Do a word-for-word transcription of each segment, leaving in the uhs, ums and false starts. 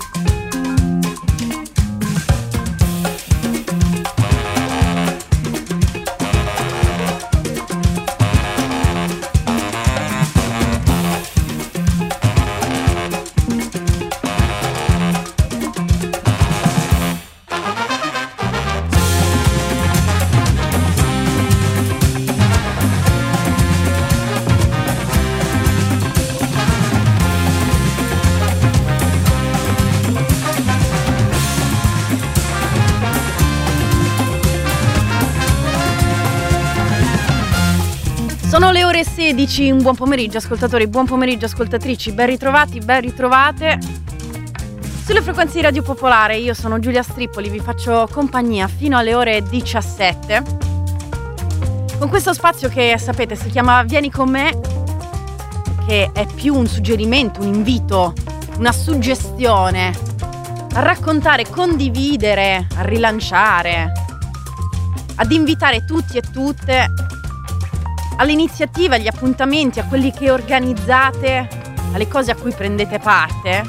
Sono le ore sedici, un buon pomeriggio ascoltatori, buon pomeriggio ascoltatrici, ben ritrovati, ben ritrovate sulle frequenze di Radio Popolare. Io sono Giulia Strippoli, vi faccio compagnia fino alle ore diciassette con questo spazio che sapete si chiama Vieni con me, che è più un suggerimento, un invito, una suggestione a raccontare, condividere, a rilanciare, ad invitare tutti e tutte all'iniziativa, agli appuntamenti, a quelli che organizzate, alle cose a cui prendete parte,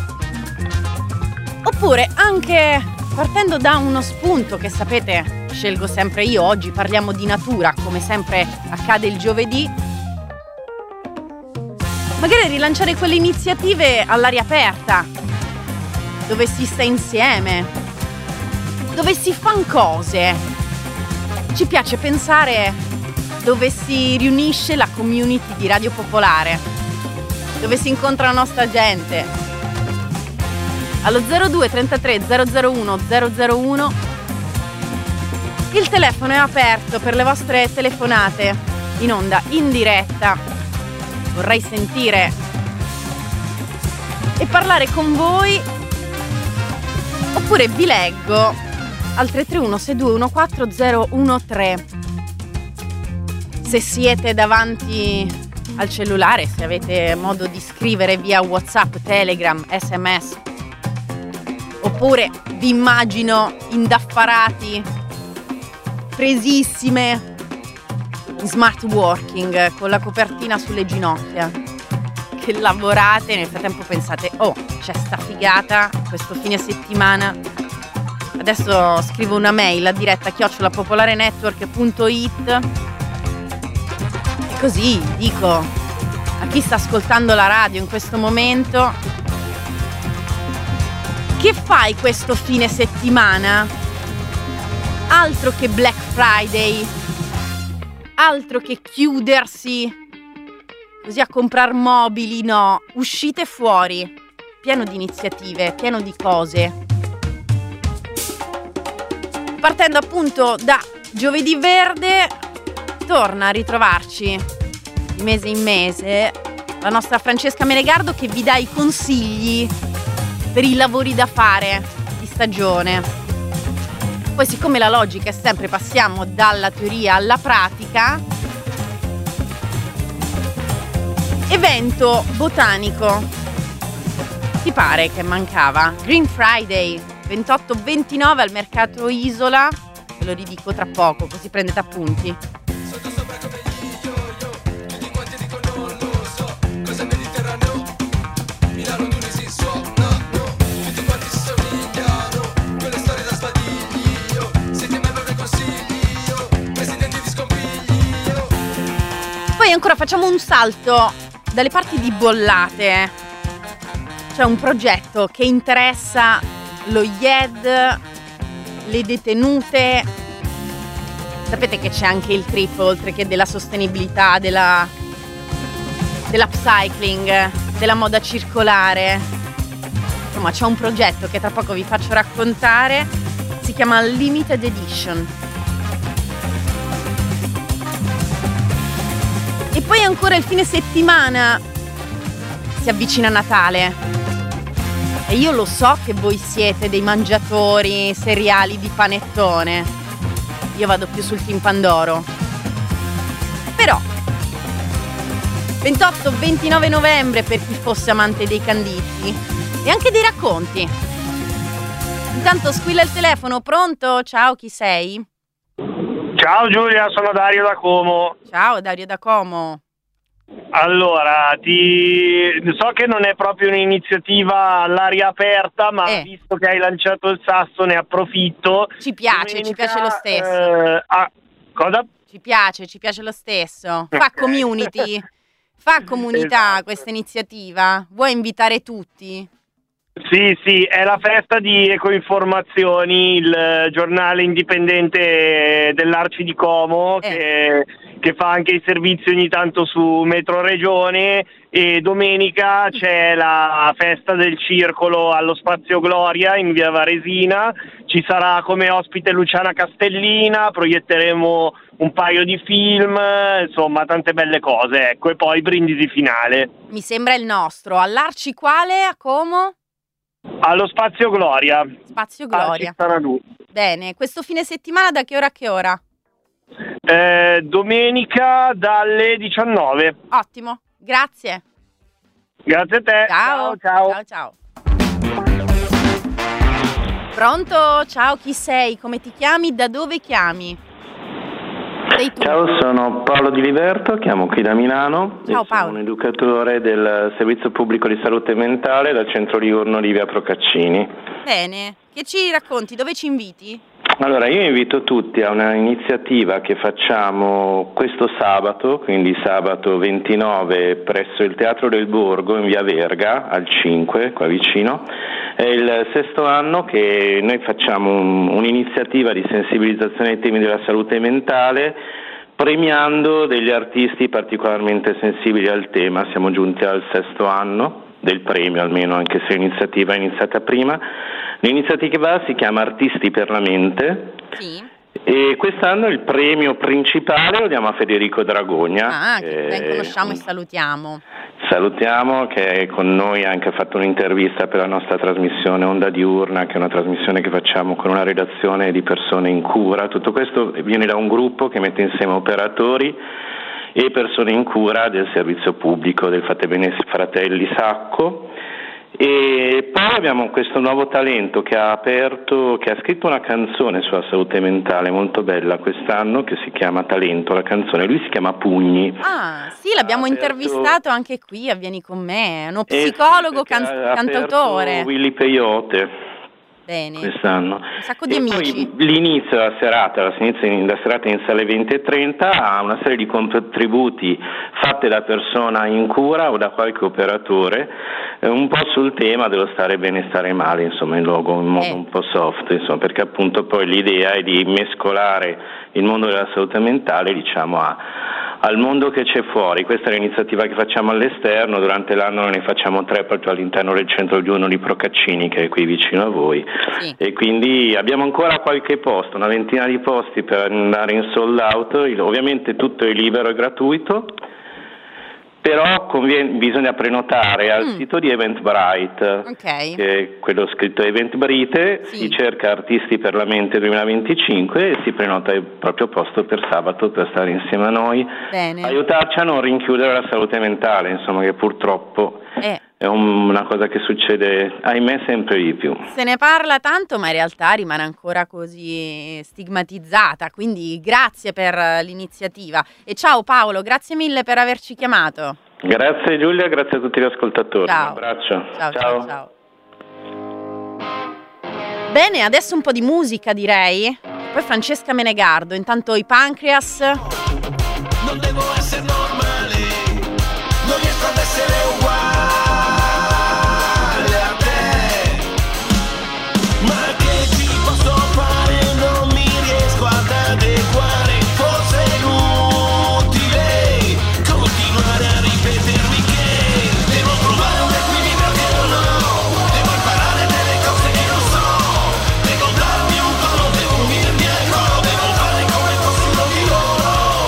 oppure anche partendo da uno spunto che sapete scelgo sempre io. Oggi parliamo di natura, come sempre accade il giovedì, magari rilanciare quelle iniziative all'aria aperta, dove si sta insieme, dove si fan cose. Ci piace pensare dove si riunisce la community di Radio Popolare, dove si incontra la nostra gente. Allo zero due trentatré zero zero uno zero zero uno il telefono è aperto per le vostre telefonate in onda, in diretta. Vorrei sentire e parlare con voi, oppure vi leggo al tre tre uno sei due uno quattro zero uno tre. Se siete davanti al cellulare, se avete modo di scrivere via WhatsApp, Telegram, S M S, oppure vi immagino indaffarati, presissime, in smart working, con la copertina sulle ginocchia, che lavorate, nel frattempo pensate, oh, c'è sta figata questo fine settimana, adesso scrivo una mail a diretta chiocciola popolarenetwork punto it. Così dico a chi sta ascoltando la radio in questo momento: che fai questo fine settimana? Altro che Black Friday, altro che chiudersi così a comprar mobili, no, uscite fuori, pieno di iniziative, pieno di cose. Partendo appunto da Giovedì Verde, torna a ritrovarci di mese in mese la nostra Francesca Menegardo, che vi dà i consigli per i lavori da fare di stagione. Poi, siccome la logica è sempre passiamo dalla teoria alla pratica, evento botanico, ti pare che mancava? Green Friday ventotto ventinove al Mercato Isola, ve lo ridico tra poco così prendete appunti. Poi ancora facciamo un salto dalle parti di Bollate. C'è un progetto che interessa lo I E D, le detenute. Sapete che c'è anche il trip, oltre che della sostenibilità, della dell'upcycling, della moda circolare. Insomma, c'è un progetto che tra poco vi faccio raccontare, si chiama Limited Edition. E poi ancora il fine settimana si avvicina Natale e io lo so che voi siete dei mangiatori seriali di panettone. Io vado più sul team Pandoro. Però ventotto ventinove novembre per chi fosse amante dei canditi e anche dei racconti. Intanto squilla il telefono. Pronto? Ciao, chi sei? Ciao Giulia, sono Dario da Como. Ciao Dario da Como. Allora, ti... so che non è proprio un'iniziativa all'aria aperta, ma Eh. visto che hai lanciato il sasso ne approfitto. Ci piace, ci Domenica, piace lo stesso. eh, ah, cosa? Ci piace, ci piace lo stesso. Fa Ok. community, fa comunità Esatto. questa iniziativa. Vuoi invitare tutti? Sì, sì, è la festa di Ecoinformazioni, il giornale indipendente dell'Arci di Como, Eh. che, che fa anche i servizi ogni tanto su Metro Regione, e domenica c'è la festa del circolo allo Spazio Gloria in via Varesina. Ci sarà come ospite Luciana Castellina, proietteremo un paio di film, insomma tante belle cose, ecco, e poi brindisi finale. Mi sembra il nostro. All'Arci quale? A Como? Allo Spazio Gloria. Spazio a Gloria. Cittanadù. Bene, questo fine settimana da che ora a che ora? Eh, domenica dalle diciannove. Ottimo, grazie. Grazie a te. Ciao, ciao. ciao, ciao. Pronto? Ciao, chi sei? Come ti chiami? Da dove chiami? Sei tu. Ciao, sono Paolo Di Liberto, chiamo qui da Milano. Ciao, e sono Paolo. un educatore del Servizio Pubblico di Salute Mentale dal Centro Livorno di via Procaccini. Bene, che ci racconti? Dove ci inviti? Allora, io invito tutti a una iniziativa che facciamo questo sabato, quindi sabato ventinove presso il Teatro del Borgo in via Verga, al cinque, qua vicino. È il sesto anno che noi facciamo un, un'iniziativa di sensibilizzazione ai temi della salute mentale, premiando degli artisti particolarmente sensibili al tema. Siamo giunti al sesto anno del premio, almeno, anche se l'iniziativa è iniziata prima. L'iniziativa si chiama Artisti per la Mente. Sì. E quest'anno il premio principale lo diamo a Federico Dragogna. Ah, che ben conosciamo e salutiamo. Salutiamo, che con noi ha anche fatto un'intervista per la nostra trasmissione Onda Diurna, che è una trasmissione che facciamo con una redazione di persone in cura. Tutto questo viene da un gruppo che mette insieme operatori e persone in cura del servizio pubblico del Fate Bene Fratelli Sacco. E poi abbiamo questo nuovo talento che ha aperto, che ha scritto una canzone sulla salute mentale molto bella quest'anno, che si chiama Talento, la canzone. Lui si chiama Pugni. Ah, sì, l'abbiamo Ha aperto- intervistato anche qui a Vieni con me, è uno Eh sì, psicologo, perché can- ha cantautore. aperto Willy Peyote Bene, quest'anno. un sacco di E amici. poi l'inizio della serata, la, inizio in- la serata inizia alle venti e trenta, ha una serie di contributi fatte da persona in cura o da qualche operatore, eh, un po' sul tema dello stare bene e stare male, insomma, in luogo in modo Eh. un po' soft, insomma, perché appunto poi l'idea è di mescolare il mondo della salute mentale, diciamo, a al mondo che c'è fuori. Questa è l'iniziativa che facciamo all'esterno, durante l'anno ne facciamo tre proprio all'interno del centro diurno di Procaccini, che è qui vicino a voi. Sì. E quindi abbiamo ancora qualche posto, una ventina di posti per andare in sold out. Il- ovviamente tutto è libero e gratuito, però conviene, bisogna prenotare al Mm. sito di Eventbrite, Ok. che è quello scritto Eventbrite. Sì. Si cerca Artisti per la Mente duemilaventicinque e si prenota il proprio posto per sabato per stare insieme a noi, Bene. aiutarci a non rinchiudere la salute mentale, insomma, che purtroppo Eh, è un- una cosa che succede, ahimè, sempre di più. se ne parla tanto, ma in realtà rimane ancora così stigmatizzata, quindi grazie per eh, l'iniziativa. E ciao Paolo, grazie mille per averci chiamato. Grazie Giulia, grazie a tutti gli ascoltatori. Ciao. Un abbraccio. Ciao, ciao, ciao. Bene, adesso un po' di musica, direi. Poi Francesca Menegardo, intanto i Pancreas. Non devo essere normale, non riesco ad essere uguale a te. Ma che ci posso fare? Non mi riesco ad adeguare. Forse è inutile continuare a ripetermi che devo trovare un equilibrio che non ho. Devo imparare delle cose che non so. Devo darmi un tono, devo unirmi al coro. Devo fare come fosse uno di loro.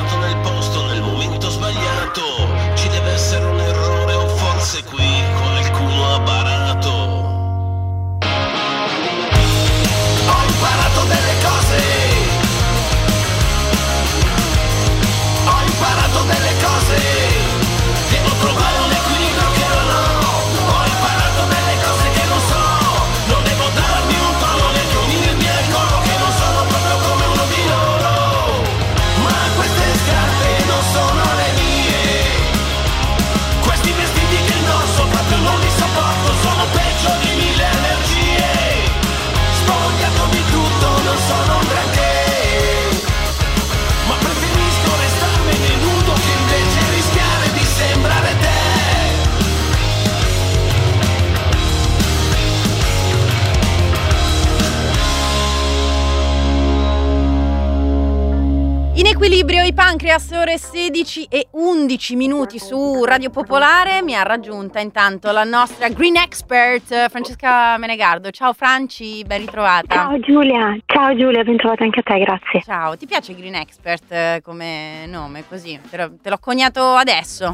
trovato nel posto, nel momento sbagliato. Ci deve essere un errore o forse qui qualcuno ha barato. Ho imparato delle cose. Ho imparato delle cose. Devo trovare un equilibrio che non ho. Ho imparato delle cose che non so. Non devo darmi un tono neanche unirmi al coro, che non sono proprio come uno di loro. Ma queste scarpe non sono le mie. Questi vestiti che indosso proprio non li sopporto. Sono peggio di mille energie. Spogliato di tutto, non sono un granché. Ma preferisco restarmene nudo che invece rischiare di sembrare te. In equilibrio i Pancreas, ore sedici e undici minuti su Radio Popolare. Mi ha raggiunta intanto la nostra Green Expert Francesca Menegardo. Ciao Franci, ben ritrovata. Ciao Giulia, ciao Giulia, ben trovata anche a te, grazie. Ciao, ti piace Green Expert eh, come nome così? Te, lo- te l'ho coniato adesso.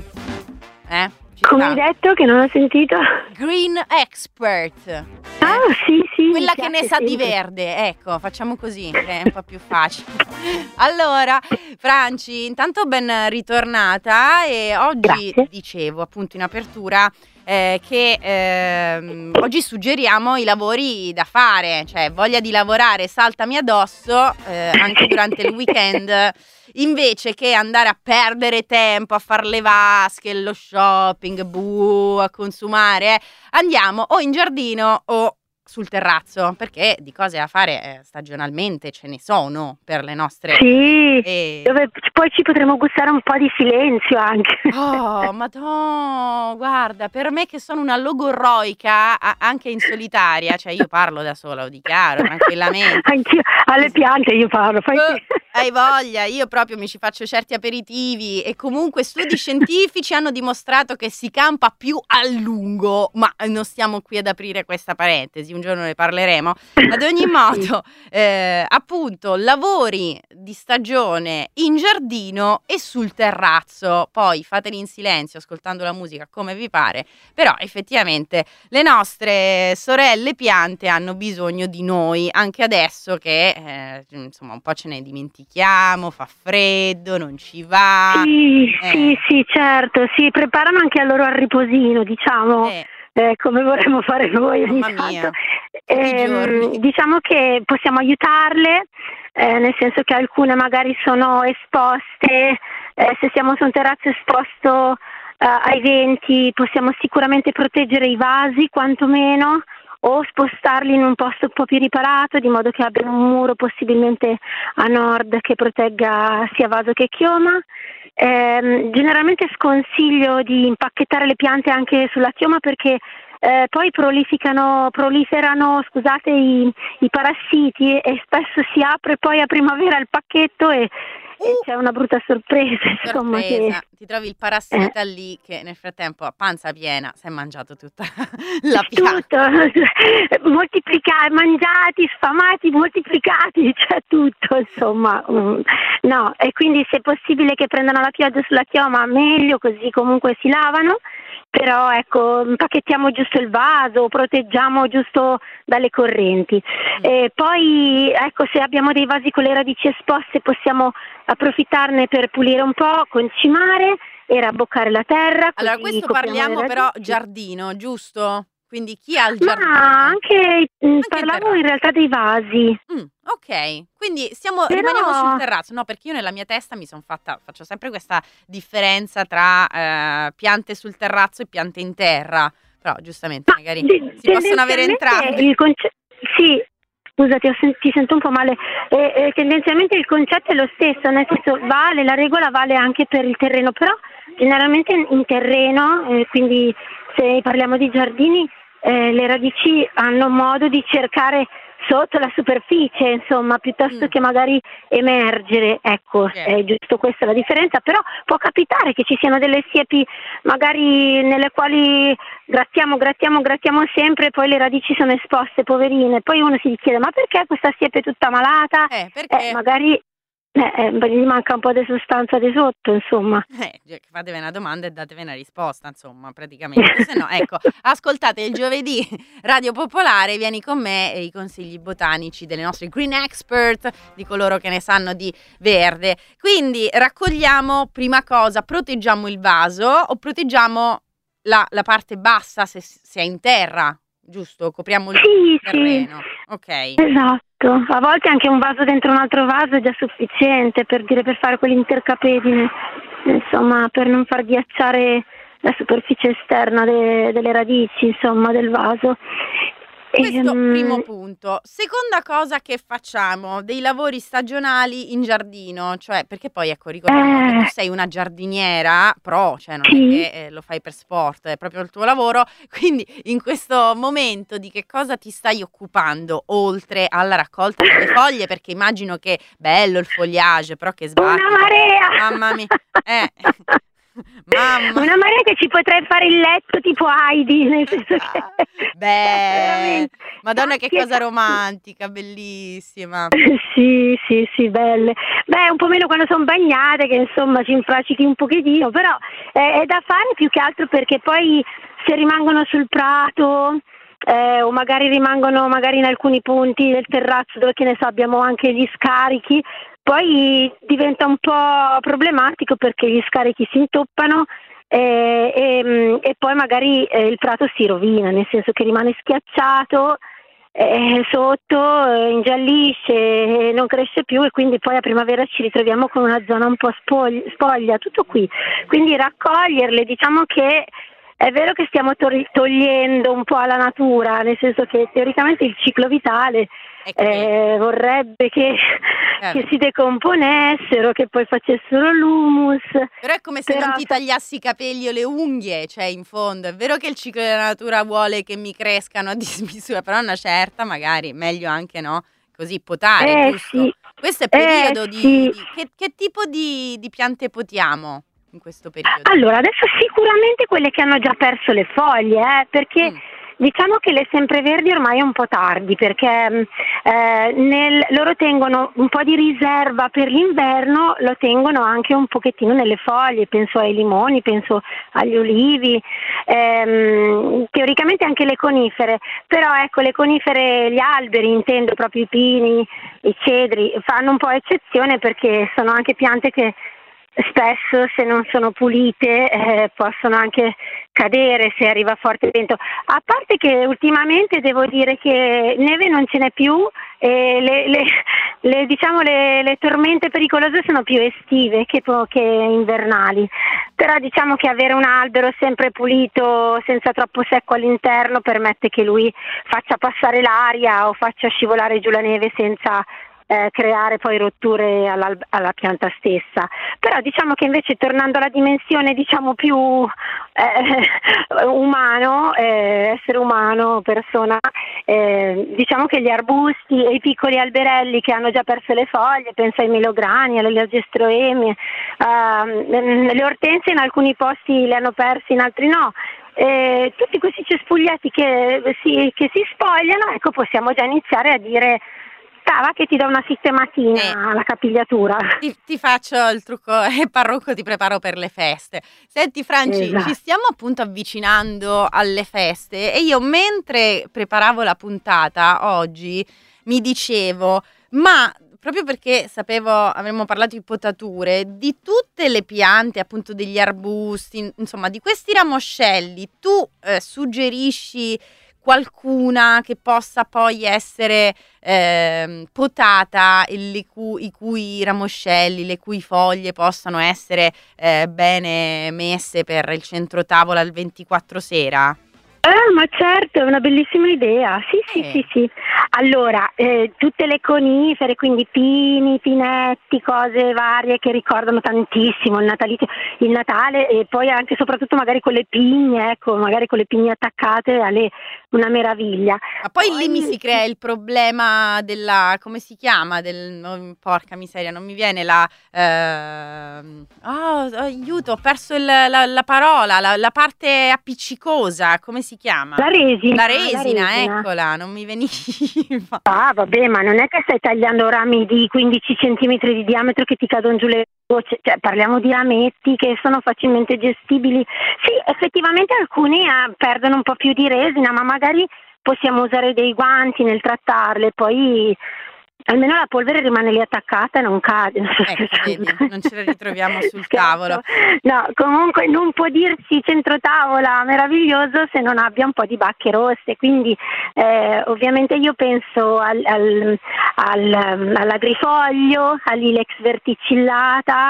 Eh? Ci Come sta. hai detto che non ho sentito? Green Expert. Ah sì sì. Quella mi che ne piace sa di sempre. verde, ecco, facciamo così, che è un po' più facile. Allora, Franci, intanto ben ritornata e oggi Grazie. dicevo appunto in apertura eh, che ehm, oggi suggeriamo i lavori da fare, cioè voglia di lavorare, saltami addosso eh, anche durante il weekend. Invece che andare a perdere tempo a fare le vasche, lo shopping, buh, a consumare, eh, andiamo o in giardino o sul terrazzo, perché di cose da fare eh, stagionalmente ce ne sono per le nostre... Sì, E... dove poi ci potremo gustare un po' di silenzio anche. Oh, madonna, guarda, per me che sono una logorroica a- anche in solitaria, cioè io parlo da sola, lo dichiaro tranquillamente. Anch'io, alle piante io parlo. Fai Eh, te. hai voglia, io proprio mi ci faccio certi aperitivi e comunque studi scientifici hanno dimostrato che si campa più a lungo, ma non stiamo qui ad aprire questa parentesi, un giorno ne parleremo. Ad ogni modo, eh, appunto, lavori di stagione in giardino e sul terrazzo, poi fateli in silenzio ascoltando la musica come vi pare, però effettivamente le nostre sorelle piante hanno bisogno di noi, anche adesso che eh, insomma un po' ce ne dimentichiamo, fa freddo, non ci va. Sì, Eh. sì, sì, certo, si preparano anche a loro al riposino, diciamo. Eh, Eh, come vorremmo fare noi ogni Mamma mia, tanto. tutti i Ehm, giorni. diciamo che possiamo aiutarle, eh, nel senso che alcune magari sono esposte, eh, se siamo su un terrazzo esposto eh, ai venti possiamo sicuramente proteggere i vasi quantomeno, o spostarli in un posto un po' più riparato, di modo che abbiano un muro possibilmente a nord che protegga sia vaso che chioma. Eh, generalmente sconsiglio di impacchettare le piante anche sulla chioma perché eh, poi prolificano, proliferano scusate, i, i parassiti e spesso si apre poi a primavera il pacchetto e, e Uh! c'è una brutta sorpresa. Insomma, sorpresa, che, ti trovi il parassita lì che nel frattempo a panza piena si è mangiato tutta la tutto, pianta. moltiplicati, mangiati, sfamati, moltiplicati, c'è tutto, insomma, mm, no, e quindi se è possibile che prendano la pioggia sulla chioma, meglio, così comunque si lavano, però ecco, impacchettiamo giusto il vaso, proteggiamo giusto dalle correnti. E poi ecco, se abbiamo dei vasi con le radici esposte possiamo approfittarne per pulire un po', concimare e rabboccare la terra. Allora, così questo copriamo le parliamo però radici. giardino, giusto? Quindi chi ha il giardino? Ma anche, mh, Anche il parlavo terrazzo. in realtà dei vasi. Mm, ok, quindi stiamo, Però- rimaniamo sul terrazzo, no, perché io nella mia testa mi sono fatta, faccio sempre questa differenza tra eh, piante sul terrazzo e piante in terra, però giustamente Ma magari de- si possono avere tendenzialmente entrambi. il conce- sì, scusati, ho sen- ti sento un po' male. Eh, eh, tendenzialmente il concetto è lo stesso, nel senso vale, la regola vale anche per il terreno, però generalmente in, in terreno, eh, quindi se parliamo di giardini, eh, le radici hanno modo di cercare sotto la superficie, insomma, piuttosto Mm. che magari emergere, ecco, Certo. è giusto questa la differenza, però può capitare che ci siano delle siepi magari nelle quali grattiamo, grattiamo, grattiamo sempre e poi le radici sono esposte, poverine, poi uno si chiede ma perché questa siepe è tutta malata? Eh, perché? Eh, magari eh, eh, gli manca un po' di sostanza di sotto, insomma. Eh, cioè, fatevi una domanda e datevi una risposta, insomma, praticamente. Se no, ecco, ascoltate il giovedì Radio Popolare, vieni con me e i consigli botanici delle nostre green expert, di coloro che ne sanno di verde. Quindi raccogliamo, prima cosa, proteggiamo il vaso o proteggiamo la, la parte bassa se, se è in terra, giusto? Copriamo il Sì, terreno. sì. Ok. Esatto. A volte anche un vaso dentro un altro vaso è già sufficiente per dire, per fare quell'intercapedine, insomma, per non far ghiacciare la superficie esterna de- delle radici, insomma, del vaso. Questo Ehm, primo punto. Seconda cosa che facciamo, dei lavori stagionali in giardino, cioè perché poi ecco ricordiamo che tu Eh, sei una giardiniera pro, cioè non è sì. che eh, lo fai per sport, è proprio il tuo lavoro, quindi in questo momento di che cosa ti stai occupando oltre alla raccolta delle foglie, perché immagino che bello il foliage, però che Una sbatti. marea! Mamma mia, eh, mamma. Una marea che ci potrei fare il letto tipo Heidi, nel senso che... Beh, veramente, Madonna che tanti e cosa tanti. romantica, bellissima. Sì, sì, sì, belle. Beh, un po' meno quando sono bagnate, che insomma ci infracichi un pochettino, però eh, è da fare più che altro perché poi se rimangono sul prato eh, o magari rimangono magari in alcuni punti del terrazzo dove, che ne so, abbiamo anche gli scarichi, poi diventa un po' problematico perché gli scarichi si intoppano e, e, e poi magari eh, il prato si rovina, nel senso che rimane schiacciato eh, sotto, eh, ingiallisce, eh, non cresce più e quindi poi a primavera ci ritroviamo con una zona un po' spoglia, spoglia, tutto qui. Quindi raccoglierle, diciamo che è vero che stiamo tor- togliendo un po' alla natura, nel senso che teoricamente il ciclo vitale Ecco, vedi, eh, vorrebbe che, chiaro. che si decomponessero, che poi facessero l'humus. Però è come se Però non ti tagliassi i capelli o le unghie, cioè in fondo è vero che il ciclo della natura vuole che mi crescano a dismisura, però una certa magari meglio anche no, così potare, eh giusto? sì, Questo è eh periodo di, sì. di- che, che tipo di, di piante potiamo in questo periodo? Allora, adesso sicuramente quelle che hanno già perso le foglie, eh, perché Mm. diciamo che le sempreverdi ormai è un po' tardi, perché mh, eh, nel- loro tengono un po' di riserva per l'inverno, lo tengono anche un pochettino nelle foglie, penso ai limoni, penso agli olivi, ehm, teoricamente anche le conifere, però ecco le conifere, gli alberi, intendo proprio i pini, i cedri, fanno un po' eccezione perché sono anche piante che spesso se non sono pulite eh, possono anche cadere se arriva forte vento. A parte che ultimamente devo dire che neve non ce n'è più e le, le, le, diciamo, le, le tormente pericolose sono più estive che, che invernali, però diciamo che avere un albero sempre pulito senza troppo secco all'interno permette che lui faccia passare l'aria o faccia scivolare giù la neve senza Eh, creare poi rotture alla, alla pianta stessa. Però diciamo che invece tornando alla dimensione diciamo più eh, umano, eh, essere umano, persona, eh, diciamo che gli arbusti e i piccoli alberelli che hanno già perso le foglie, penso ai melograni, alle lagestroemie, uh, le ortensie in alcuni posti le hanno perse, in altri no. Eh, tutti questi cespuglietti che si, che si spogliano, ecco, possiamo già iniziare a dire va che ti do una sistematina Eh. alla capigliatura. Ti, ti faccio il trucco e parrucco ti preparo per le feste. Senti Franci, Esatto. ci stiamo appunto avvicinando alle feste e io mentre preparavo la puntata oggi mi dicevo, ma proprio perché sapevo, avremmo parlato di potature, di tutte le piante, appunto degli arbusti, insomma di questi ramoscelli, tu eh, suggerisci qualcuna che possa poi essere eh, potata, e le cu- i cui ramoscelli, le cui foglie possano essere eh, bene messe per il centro tavola al ventiquattro sera? Eh, ma certo, è una bellissima idea. Sì, sì, Eh. sì, sì. Allora, eh, tutte le conifere, quindi pini, pinetti, cose varie che ricordano tantissimo il natalizio, il Natale e poi anche e soprattutto magari con le pigne, ecco, magari con le pigne attaccate alle una meraviglia. Ma poi, lì mi si crea il problema della, come si chiama, del, no, porca miseria, non mi viene la, ehm, oh, aiuto, ho perso il- la, la parola, la, la parte appiccicosa, come si si chiama? La resina. La resina, la resina. eccola, non mi veniva. Ah, vabbè, ma non è che stai tagliando rami di quindici centimetri di diametro che ti cadono giù le gocce, cioè parliamo di rametti che sono facilmente gestibili. Sì, effettivamente alcuni eh, perdono un po' più di resina, ma magari possiamo usare dei guanti nel trattarle, poi almeno la polvere rimane lì attaccata e non cade. Non, so Ecco, vedi, non ce la ritroviamo sul Scherzo. tavolo. No, comunque non può dirsi centrotavola meraviglioso se non abbia un po' di bacche rosse, quindi eh, ovviamente io penso al, al, al, all'agrifoglio, all'ilex verticillata.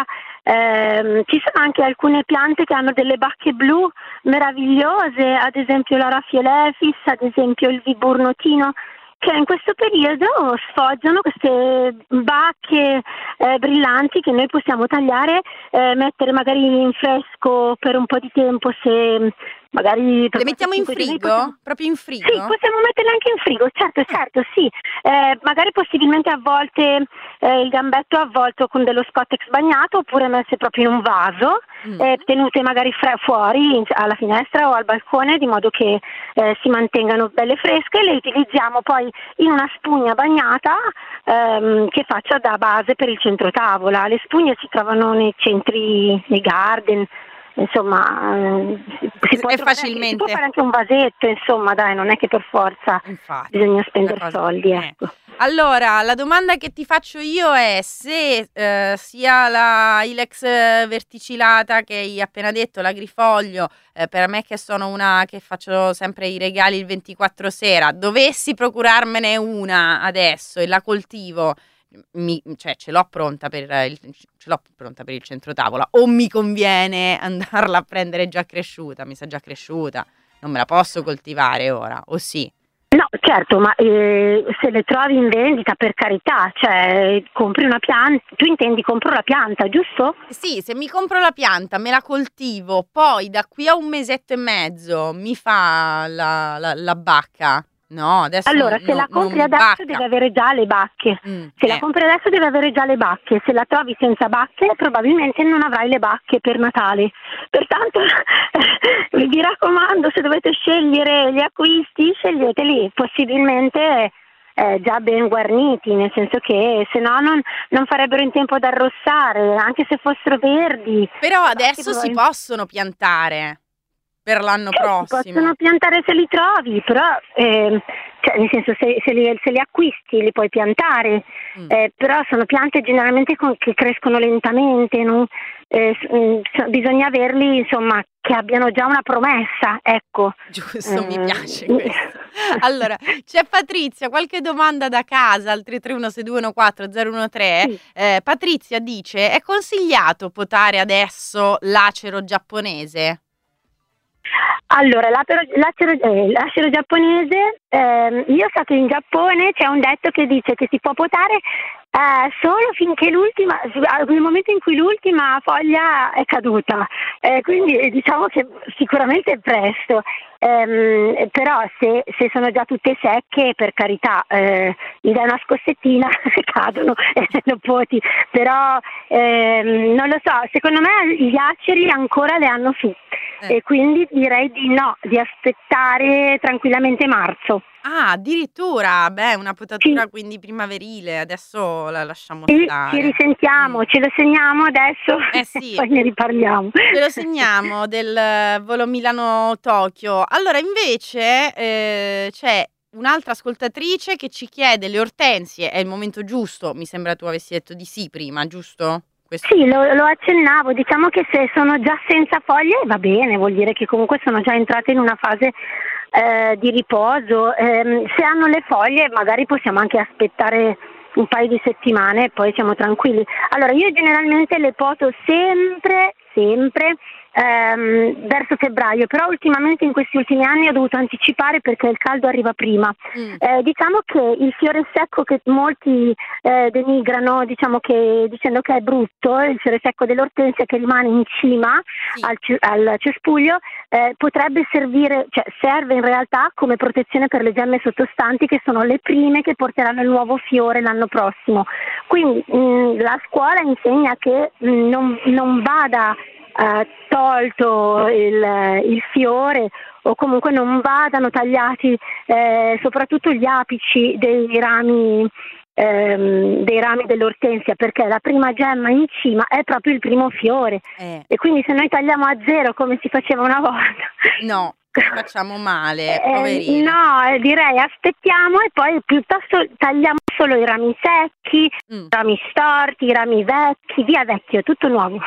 Eh, ci sono anche alcune piante che hanno delle bacche blu meravigliose, ad esempio la Raphiolefis, ad esempio il viburnotino, che in questo periodo sfoggiano queste bacche eh, brillanti che noi possiamo tagliare, eh, mettere magari in fresco per un po' di tempo, se magari le mettiamo in frigo? Possiamo... Proprio in frigo? Sì, possiamo metterle anche in frigo, certo, certo, sì. Eh, magari possibilmente a volte eh, il gambetto avvolto con dello Scottex bagnato, oppure messe proprio in un vaso, mm. eh, tenute magari fra- fuori alla finestra o al balcone, di modo che eh, si mantengano belle fresche. Le utilizziamo poi in una spugna bagnata ehm, che faccia da base per il centro tavola. Le spugne si trovano nei centri, nei garden. Insomma, eh, si, può è facilmente. facilmente. Si può fare anche un vasetto, insomma, dai, non è che per forza Infatti, bisogna spendere cosa... soldi, eh. ecco. Allora, la domanda che ti faccio io è se eh, sia la Ilex verticillata che hai appena detto, l'agrifoglio, eh, per me che sono una che faccio sempre i regali il ventiquattro sera, dovessi procurarmene una adesso e la coltivo, Mi, cioè ce l'ho pronta per il, ce l'ho pronta per il centro tavola, o mi conviene andarla a prendere già cresciuta? Mi sa già cresciuta, non me la posso coltivare ora, o sì? No, certo, ma eh, se le trovi in vendita, per carità, cioè compri una pianta, tu intendi compro la pianta, giusto? Sì, se mi compro la pianta, me la coltivo, poi da qui a un mesetto e mezzo mi fa la, la, la bacca. No, adesso allora, non, se la compri adesso bacca. deve avere già le bacche. Mm, se eh. la compri adesso deve avere già le bacche. Se la trovi senza bacche, probabilmente non avrai le bacche per Natale. Pertanto, vi raccomando, se dovete scegliere gli acquisti, sceglieteli possibilmente eh, già ben guarniti, nel senso che se no non, non farebbero in tempo ad arrossare, anche se fossero verdi. Però adesso si possono piantare per l'anno Cioè, prossimo. Si possono piantare se li trovi, però eh, cioè, nel senso se, se, li, se li acquisti li puoi piantare, mm. eh, però sono piante generalmente con, che crescono lentamente, no? eh, bisogna averli insomma che abbiano già una promessa, ecco. Giusto, eh, mi piace questo. Allora, c'è Patrizia, qualche domanda da casa al tre tre uno sei due uno quattro zero uno tre. Sì. Eh, Patrizia dice, è consigliato potare adesso l'acero giapponese? Allora, l'acero, l'acero, eh, l'acero giapponese, eh, io so che in Giappone c'è un detto che dice che si può potare eh, solo finché l'ultima, nel momento in cui l'ultima foglia è caduta, eh, quindi diciamo che sicuramente è presto, eh, però se, se sono già tutte secche, per carità, eh, gli dai una scossettina, cadono e lo poti, però ehm, non lo so, secondo me gli aceri ancora le hanno su. Eh. E quindi direi di no, di aspettare tranquillamente marzo. Ah, addirittura, beh, una potatura sì. Quindi primaverile, adesso la lasciamo sì, stare. Ci risentiamo, mm. ce lo segniamo adesso eh sì. e poi ne riparliamo. Ce lo segniamo del volo Milano-Tokyo. Allora invece eh, c'è un'altra ascoltatrice che ci chiede le ortensie, è il momento giusto, mi sembra tu avessi detto di sì prima, giusto? Questo. Sì, lo, lo accennavo, diciamo che se sono già senza foglie va bene, vuol dire che comunque sono già entrate in una fase eh, di riposo, eh, se hanno le foglie magari possiamo anche aspettare un paio di settimane e poi siamo tranquilli. Allora io generalmente le poto sempre, sempre ehm, verso febbraio, però ultimamente in questi ultimi anni ho dovuto anticipare perché il caldo arriva prima. Mm. Eh, diciamo che il fiore secco che molti eh, denigrano, diciamo che dicendo che è brutto, il fiore secco dell'ortensia che rimane in cima sì. al, al cespuglio, eh, potrebbe servire, cioè serve in realtà come protezione per le gemme sottostanti che sono le prime che porteranno il nuovo fiore l'anno prossimo. Quindi mh, la scuola insegna che mh, non, non vada eh, tolto il, il fiore, o comunque non vadano tagliati eh, soprattutto gli apici dei rami ehm, dei rami dell'ortensia, perché la prima gemma in cima è proprio il primo fiore Eh. e quindi se noi tagliamo a zero come si faceva una volta, No, facciamo male, eh, poverini. no, eh, direi aspettiamo e poi piuttosto tagliamo solo i rami secchi, Mm. i rami storti, i rami vecchi, via vecchio, tutto nuovo.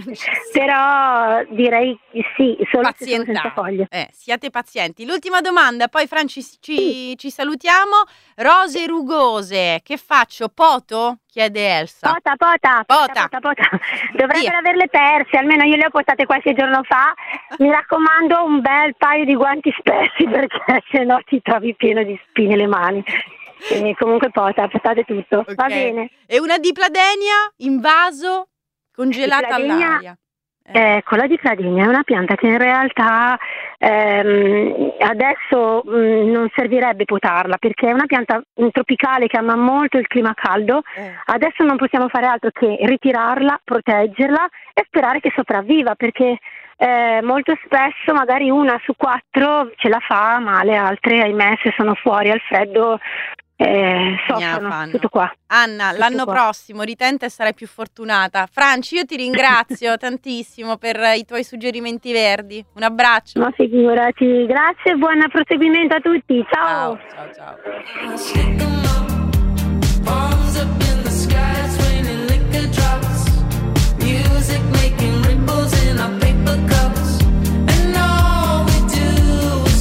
Però direi sì, solo se sono senza foglie. Eh, siate pazienti. L'ultima domanda, poi Franci ci, ci salutiamo. Rose rugose, che faccio? Poto? Chiede Elsa. Pota, pota, Pota. pota, pota. Dovrebbero Via. averle perse, almeno io le ho portate qualche giorno fa. Mi raccomando un bel paio di guanti spessi perché se no ti trovi pieno di spine le mani. E comunque pota, portate tutto, Ok. va bene. E una dipladenia in vaso congelata Dipladenia- all'aria. Eh, quella di Cladinia è una pianta che in realtà ehm, adesso mh, non servirebbe potarla perché è una pianta mh, tropicale che ama molto il clima caldo. Eh. Adesso non possiamo fare altro che ritirarla, proteggerla e sperare che sopravviva perché eh, molto spesso magari una su quattro ce la fa male, altre ahimè se sono fuori al freddo eh, soffrono, fanno. tutto qua. Anna, Tutto l'anno qua. prossimo ritenta e sarai più fortunata. Franci, io ti ringrazio tantissimo per i tuoi suggerimenti verdi. Un abbraccio. Ma figurati, grazie e buon proseguimento a tutti, ciao! Ciao, ciao, ciao. Stick 'em up, palms up in the sky, it's raining liquor drops, music making ripples in our paper cups, and all we do is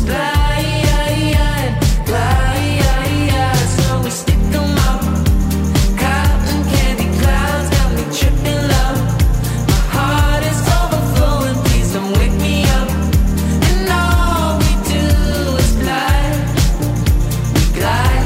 glide, glide, so we stick 'em up, cotton candy clouds got me tripping love, my heart is overflowing, please don't wake me up, and all we do is glide, we glide.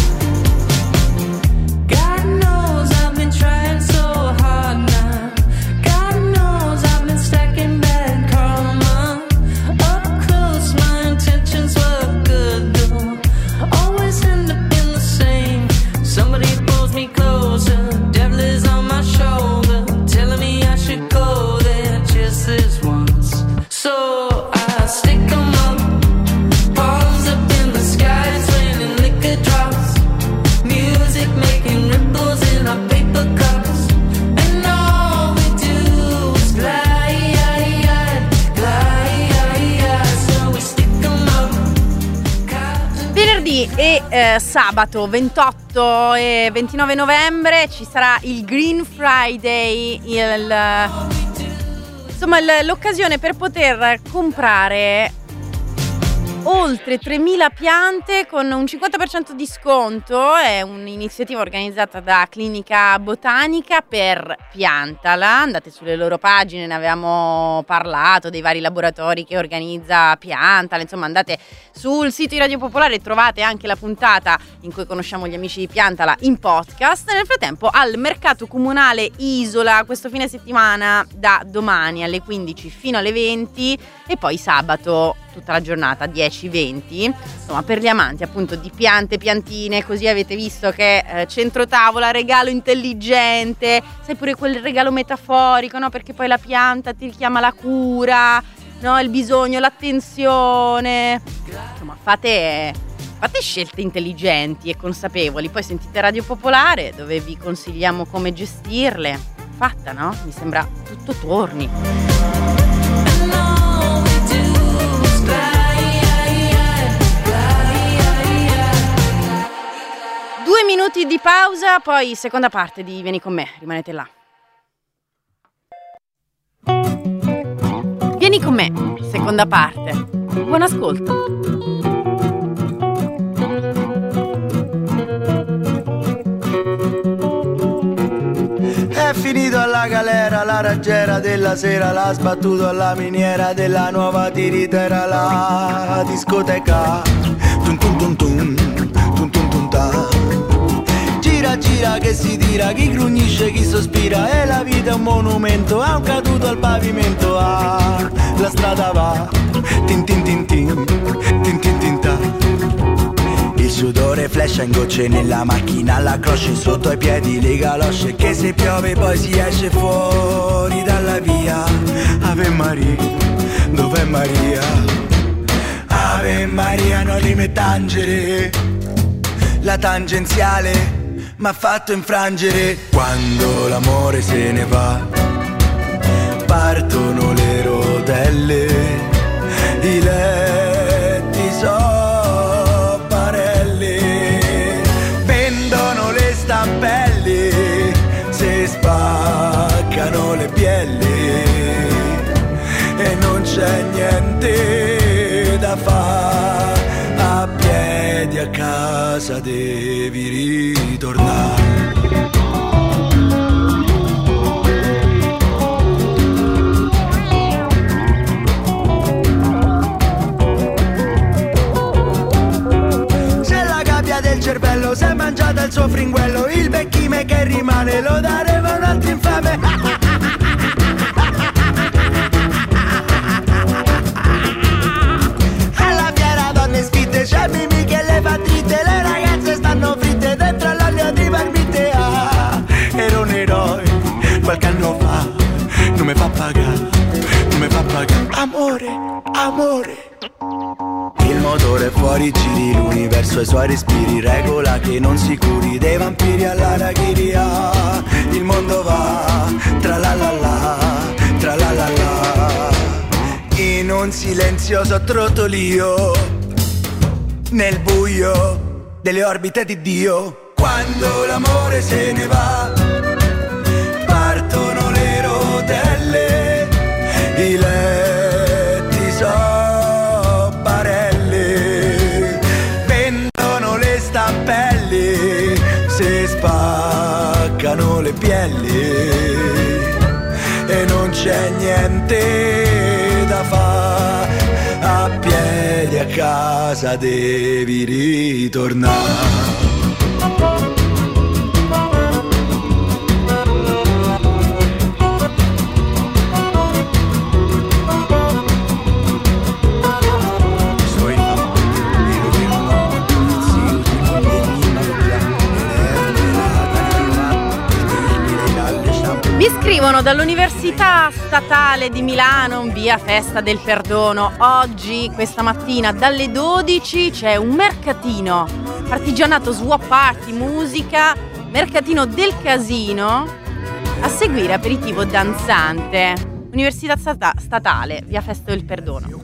God knows I've been trying so hard now. God knows I've been stacking bad karma. Up close, my intentions were good though. Always end up in the same. Somebody pulls me closer. Devil is on my shoulder, telling me I should go there just this once. So I stick 'em up, palms up in the sky, it's raining liquor drops. Music making ripples in our paper cups, and all we do is glide, glide, so we stick 'em up. Venerdì e eh, sabato ventotto e ventinove novembre ci sarà il Green Friday, il, insomma il- l'occasione per poter comprare oltre tremila piante con un cinquanta per cento di sconto. È un'iniziativa organizzata da Clinica Botanica per Piantala. Andate sulle loro pagine, ne avevamo parlato, dei vari laboratori che organizza Piantala. Insomma, andate sul sito di Radio Popolare e trovate anche la puntata in cui conosciamo gli amici di Piantala in podcast. Nel frattempo al Mercato Comunale Isola questo fine settimana da domani alle quindici fino alle venti e poi sabato tutta la giornata dieci venti, insomma per gli amanti appunto di piante, piantine, così avete visto che eh, centro tavola, regalo intelligente, sai pure quel regalo metaforico, no? Perché poi la pianta ti richiama la cura, no? Il bisogno, l'attenzione, insomma fate, fate scelte intelligenti e consapevoli, poi sentite Radio Popolare dove vi consigliamo come gestirle, fatta, no? Mi sembra tutto torni. And all we do is glide, glide. Due minuti di pausa, poi seconda parte di Vieni con me, rimanete là. Vieni con me, seconda parte. Buon ascolto. È finito alla galera, la raggiera della sera l'ha sbattuto alla miniera della nuova tiritera, la discoteca. Tum tum tum tum, tum tum tum ta. Gira gira che si tira, chi grugnisce, chi sospira, e la vita è un monumento, ha un caduto al pavimento, ah, la strada va, tin tin tin tin, tin tin tin ta. Il sudore flasha in gocce nella macchina, la croce sotto ai piedi, le galosce, che se piove poi si esce fuori dalla via. A Ave Maria, dov'è Maria? Ave Maria, non li me tangere, la tangenziale m'ha fatto infrangere. Quando l'amore se ne va, partono le rotelle, i letti so barelle, vendono le stampelle, se spaccano le bielle e non c'è niente da fare, a piedi a casa devi ritornare. Del cervello, si è mangiata il suo fringuello, il becchime che rimane lo daremo a un altro infame. Alla fiera donne sfitte, c'è Mimì che le fa dritte, le ragazze stanno fritte dentro l'olio di marmite. Ah, ero un eroe qualche anno fa, non mi fa pagare, non mi fa pagare. Amore, amore. Il motore fuori giri, l'universo e i suoi respiri, regola che non si curi dei vampiri all'arachiria. Il mondo va tra la la la, tra la la la, in un silenzioso trottolio, nel buio delle orbite di Dio. Quando l'amore se ne va, partono le rotelle, i letti so se spaccano le pielli e non c'è niente da fare, a piedi a casa devi ritornare. Mi scrivono dall'Università Statale di Milano, via Festa del Perdono. Oggi, questa mattina, dalle dodici c'è un mercatino, artigianato, swap party, musica, mercatino del casino, a seguire aperitivo danzante. Università Stata- Statale, via Festa del Perdono.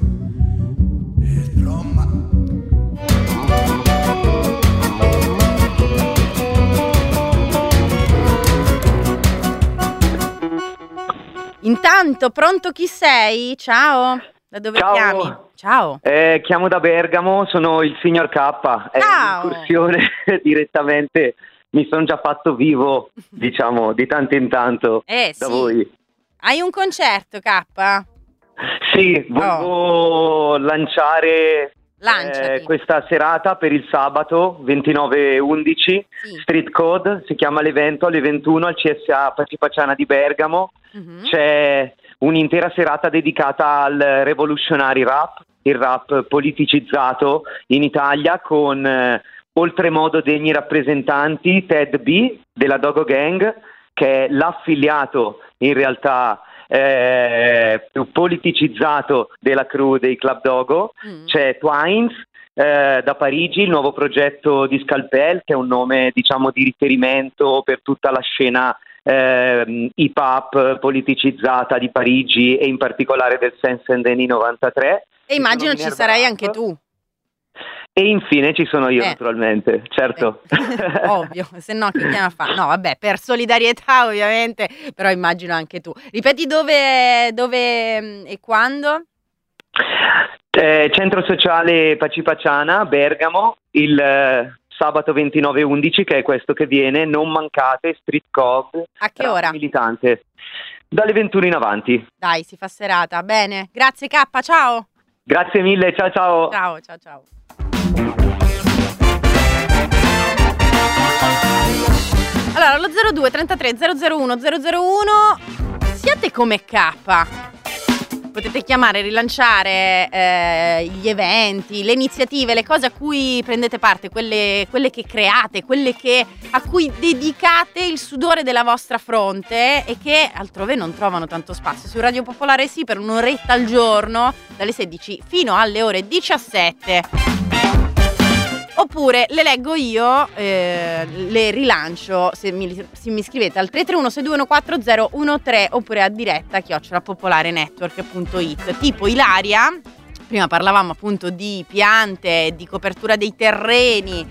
Intanto, pronto, chi sei? Ciao, da dove Ciao. chiami? Ciao. Eh, chiamo da Bergamo, sono il signor K. È Ciao. un'incursione direttamente, mi sono già fatto vivo, diciamo, di tanto in tanto Eh, da sì. voi. Hai un concerto, K? Sì, volevo lanciare Lanciati. eh, questa serata per il sabato ventinove undici, Sì. Street Code, si chiama l'evento alle ventuno al C S A Pacipaciana di Bergamo. Mhm. C'è un'intera serata dedicata al revolutionary rap, il rap politicizzato in Italia, con eh, oltremodo degni rappresentanti Ted B della Dogo Gang, che è l'affiliato in realtà eh, più politicizzato della crew dei Club Dogo. Mm. C'è Twines eh, da Parigi, il nuovo progetto di Scalpel, che è un nome, diciamo, di riferimento per tutta la scena eh, hip hop politicizzata di Parigi e in particolare del Sense and Any novantatré. E immagino Sono ci Minerva sarai Rap. anche tu. E infine ci sono io, Eh. naturalmente, certo. Eh, ovvio, se no che chiama fa? No, vabbè, per solidarietà ovviamente, però immagino anche tu. Ripeti dove, dove mm, e quando? Eh, Centro Sociale Pacipaciana, Bergamo, il eh, sabato ventinove undici, che è questo che viene, non mancate, Street Code. A che ora? Militante. Dalle ventuno in avanti. Dai, si fa serata. Bene, grazie K, ciao. Grazie mille, ciao ciao. Ciao, ciao, ciao. Allora, lo zero due trentatré zero zero uno zero zero uno, siate come K. Potete chiamare, rilanciare eh, gli eventi, le iniziative, le cose a cui prendete parte, quelle, quelle che create, quelle che, a cui dedicate il sudore della vostra fronte e che altrove non trovano tanto spazio. Su Radio Popolare sì, per un'oretta al giorno, dalle sedici fino alle ore diciassette. Oppure le leggo io, eh, le rilancio se mi, se mi scrivete al tre tre uno sei due uno quattro zero uno tre oppure a diretta chiocciola popolarenetwork punto it. Tipo Ilaria, prima parlavamo appunto di piante, di copertura dei terreni,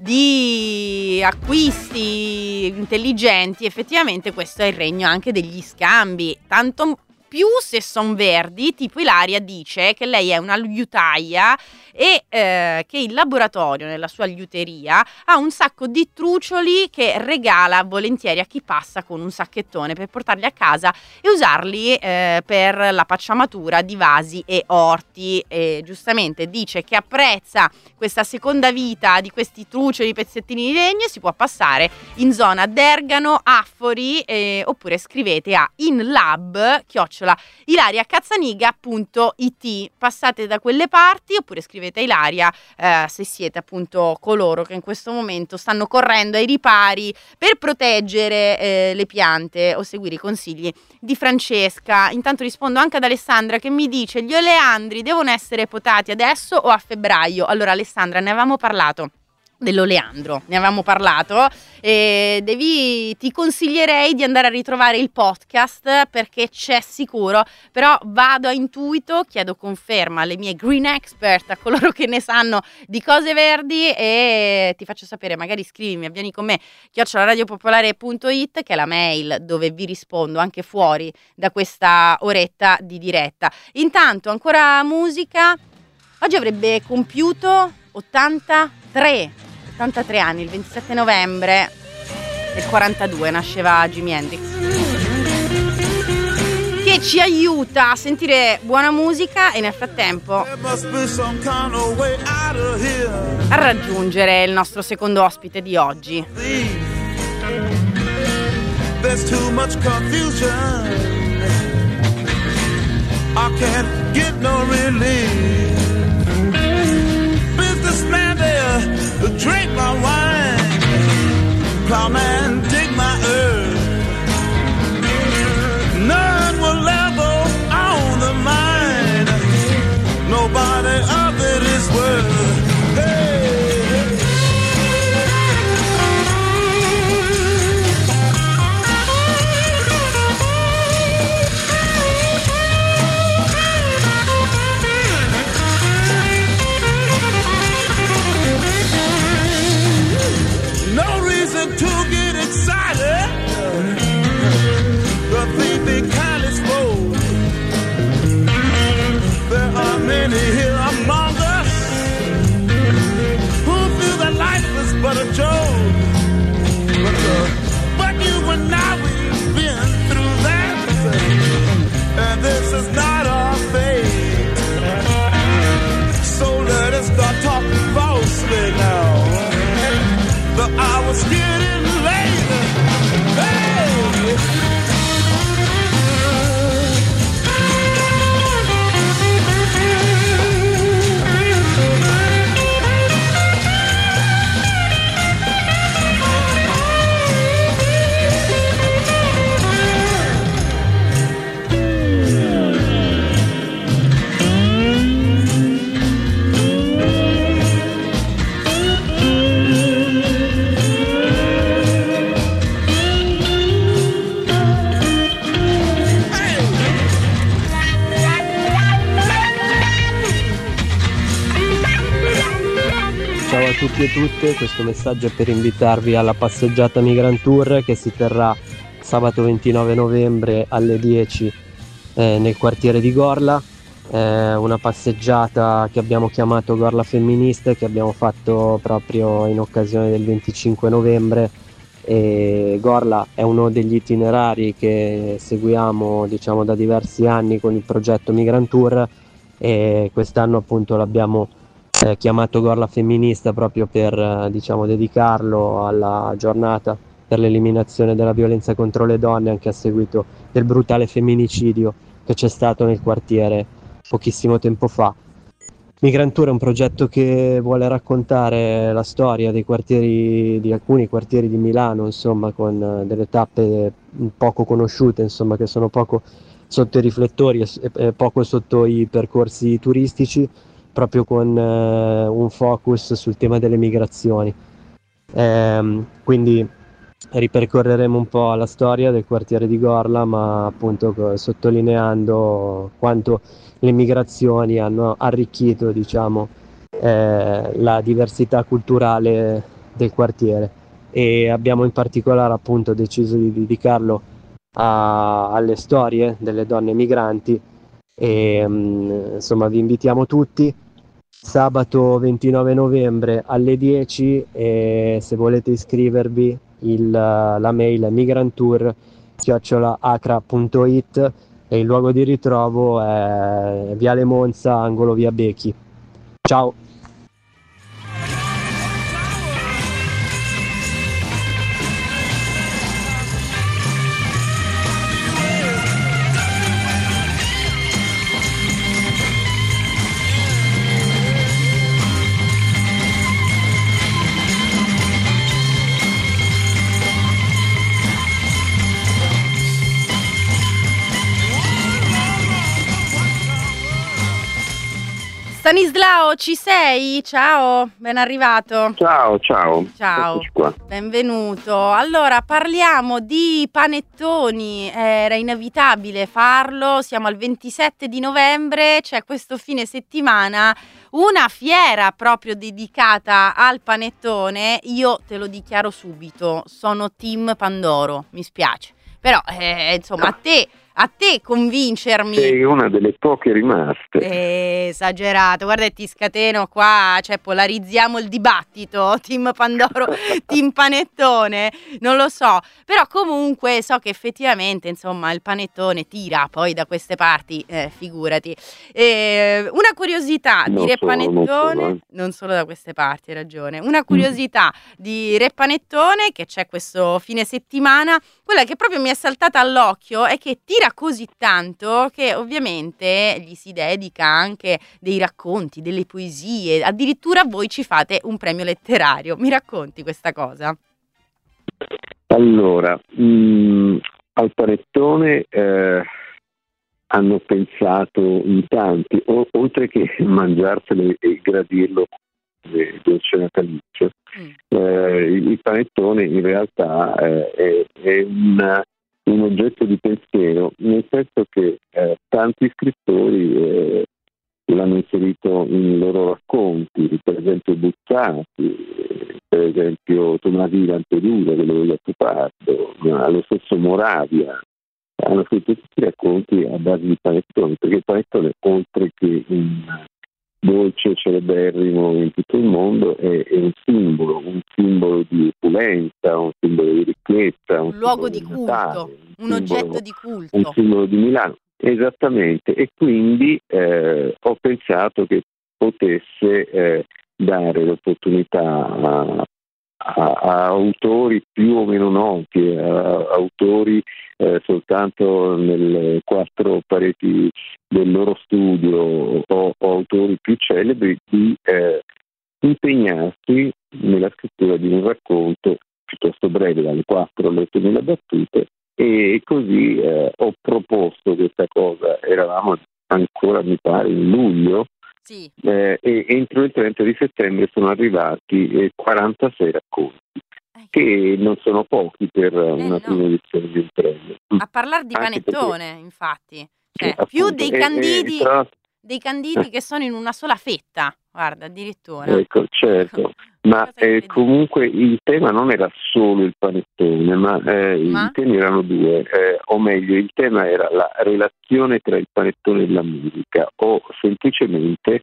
di acquisti intelligenti. Effettivamente questo è il regno anche degli scambi, tanto più se son verdi. Tipo Ilaria dice che lei è una liutaia e eh, che il laboratorio nella sua liuteria ha un sacco di trucioli che regala volentieri a chi passa con un sacchettone per portarli a casa e usarli eh, per la pacciamatura di vasi e orti. E giustamente dice che apprezza questa seconda vita di questi trucioli, pezzettini di legno, e si può passare in zona Dergano, Affori, eh, oppure scrivete a inlab chiocciola ilaria cazzaniga punto it. Passate da quelle parti oppure scrivete a Ilaria eh, se siete appunto coloro che in questo momento stanno correndo ai ripari per proteggere eh, le piante o seguire i consigli di Francesca. Intanto rispondo anche ad Alessandra che mi dice: gli oleandri devono essere potati adesso o a febbraio? Allora Alessandra, ne avevamo parlato dell'oleandro, ne avevamo parlato e devi, ti consiglierei di andare a ritrovare il podcast perché c'è sicuro, però vado a intuito, chiedo conferma alle mie green expert, a coloro che ne sanno di cose verdi, e ti faccio sapere. Magari scrivimi, vieni con me chiocciola radiopopolare punto it, che è la mail dove vi rispondo anche fuori da questa oretta di diretta. Intanto ancora musica. Oggi avrebbe compiuto ottantatré anni, il ventisette novembre del quarantadue nasceva Jimi Hendrix, che ci aiuta a sentire buona musica e nel frattempo a raggiungere il nostro secondo ospite di oggi. There's too much confusion, I can't get no relief. Businessman there, drink my wine, plowman dig my earth. None will ever own the mine, nobody of it is worth. Hey. To get excited, the thing they kind of spoke. There are many here among us who feel that life is but a joke. But, uh, but you and I, we've been through that, and this is not our fate. So let us start talking falsely now. The hour's getting late. Hey! Ciao a tutti e tutte, questo messaggio è per invitarvi alla passeggiata Migrant Tour che si terrà sabato ventinove novembre alle dieci eh, nel quartiere di Gorla. Eh, una passeggiata che abbiamo chiamato Gorla Femminista, che abbiamo fatto proprio in occasione del venticinque novembre. E Gorla è uno degli itinerari che seguiamo, diciamo, da diversi anni con il progetto Migrant Tour, e quest'anno appunto l'abbiamo Eh, chiamato Gorla Femminista proprio per eh, diciamo dedicarlo alla giornata per l'eliminazione della violenza contro le donne, anche a seguito del brutale femminicidio che c'è stato nel quartiere pochissimo tempo fa. Migrantour è un progetto che vuole raccontare la storia dei quartieri, di alcuni quartieri di Milano, insomma, con delle tappe poco conosciute, insomma, che sono poco sotto i riflettori e, e poco sotto i percorsi turistici, proprio con eh, un focus sul tema delle migrazioni. Ehm, quindi ripercorreremo un po' la storia del quartiere di Gorla, ma appunto co- sottolineando quanto le migrazioni hanno arricchito, diciamo, eh, la diversità culturale del quartiere, e abbiamo in particolare appunto deciso di dedicarlo a- alle storie delle donne migranti e mh, insomma vi invitiamo tutti sabato ventinove novembre alle dieci, e se volete iscrivervi il, la mail è migrantour chiocciola acra punto it e il luogo di ritrovo è Viale Monza, angolo via Becchi. Ciao! Stanislao, ci sei? Ciao, ben arrivato. Ciao, ciao. Ciao, Eccoci qua. benvenuto. Allora, parliamo di panettoni, era inevitabile farlo, siamo al ventisette di novembre, c'è questo fine settimana una fiera proprio dedicata al panettone. Io te lo dichiaro subito, sono team Pandoro, mi spiace, però eh, insomma a te... A te convincermi. Sei una delle poche rimaste. Eh, esagerato, guarda, ti scateno qua, cioè polarizziamo il dibattito, team Pandoro, team panettone, non lo so, però comunque so che effettivamente, insomma, il panettone tira poi da queste parti, eh, figurati. Eh, una curiosità Non di Re solo, non Panettone, solo, eh. non solo da queste parti, hai ragione, una curiosità di Re Panettone che c'è questo fine settimana, quella che proprio mi è saltata all'occhio è che tira così tanto che ovviamente gli si dedica anche dei racconti, delle poesie, addirittura voi ci fate un premio letterario. Mi racconti questa cosa? Allora, mh, al panettone eh, hanno pensato in tanti, o, oltre che mangiarselo e gradirlo come dolce natalizio, mm. eh, il, il panettone in realtà eh, è, è una un oggetto di pensiero, nel senso che eh, tanti scrittori eh, l'hanno inserito in loro racconti, per esempio Buzzati, per esempio Tomasi Lampedusa, quello del Gattopardo, lo stesso Moravia, hanno scritto tutti i racconti a base di panettone, perché il panettone, oltre che un dolce celeberrimo in tutto il mondo, è, è un simbolo, un simbolo di opulenza, un simbolo di ricchezza, un, un luogo di di culto, Natale, un, un simbolo, oggetto di culto. Un simbolo di Milano, esattamente, e quindi eh, ho pensato che potesse eh, dare l'opportunità a, a, a autori più o meno noti, a, a autori eh, soltanto nelle quattro pareti del loro studio o, o autori più celebri di eh, impegnarsi nella scrittura di un racconto piuttosto breve, dalle quattro alle ottomila battute, e così eh, ho proposto questa cosa. Eravamo ancora, mi pare, in luglio, sì. eh, e entro il trenta di settembre sono arrivati eh, quarantasei racconti, eh. che non sono pochi per eh, una no. prima edizione di un premio. A parlare di Anche panettone, perché, infatti, cioè, appunto, più dei eh, candidi, eh, tra... dei canditi che sono in una sola fetta, guarda, addirittura. Ecco, certo, ma eh, comunque il tema non era solo il panettone, ma, eh, ma? i temi erano due, eh, o meglio, il tema era la relazione tra il panettone e la musica, o semplicemente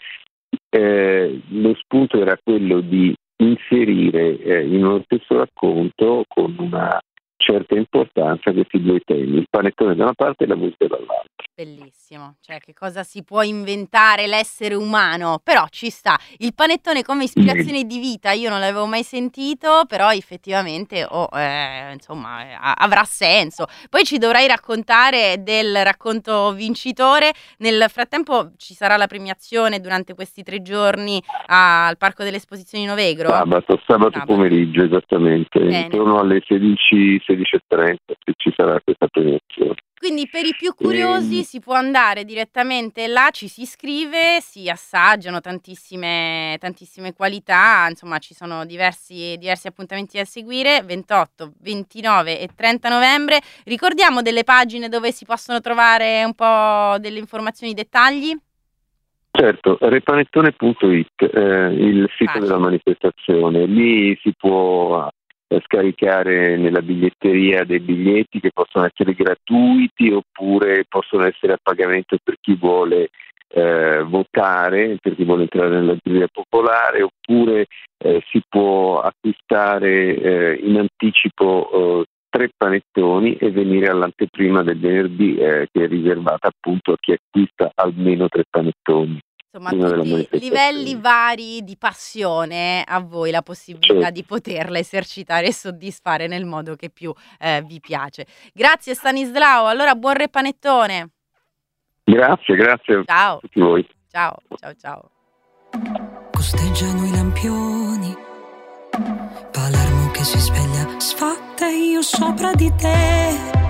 eh, lo spunto era quello di inserire eh, in uno stesso racconto con una certa importanza questi due temi, il panettone da una parte e la musica dall'altra. Bellissimo, cioè che cosa si può inventare l'essere umano, però ci sta. Il panettone come ispirazione di vita io non l'avevo mai sentito, però effettivamente oh, eh, insomma eh, avrà senso. Poi ci dovrai raccontare del racconto vincitore. Nel frattempo ci sarà la premiazione durante questi tre giorni al Parco delle Esposizioni Novegro? Sabato, sabato, Sabato. pomeriggio esattamente, Bene. intorno alle sedici, sedici e trenta ci sarà questa premiazione. Quindi per i più curiosi E- si può andare direttamente là, ci si iscrive, si assaggiano tantissime, tantissime qualità, insomma ci sono diversi, diversi appuntamenti da seguire, ventotto, ventinove e trenta novembre. Ricordiamo delle pagine dove si possono trovare un po' delle informazioni, dettagli? Certo, repanettone punto it, eh, il sito Facile. della manifestazione, lì si può eh, scaricare nella biglietteria dei biglietti che possono essere gratuiti oppure possono essere a pagamento per chi vuole eh, votare, per chi vuole entrare nella giuria popolare, oppure eh, si può acquistare eh, in anticipo eh, tre panettoni e venire all'anteprima del venerdì eh, che è riservata appunto a chi acquista almeno tre panettoni. Insomma, Prima della tutti manifestazione. livelli vari di passione, a voi la possibilità Certo. di poterla esercitare e soddisfare nel modo che più eh, vi piace. Grazie Stanislao, allora buon repanettone. Grazie, grazie a Ciao, tutti voi. ciao, ciao, ciao. Costeggiano i lampioni, Palermo che si sveglia, sfatta e io sopra di te.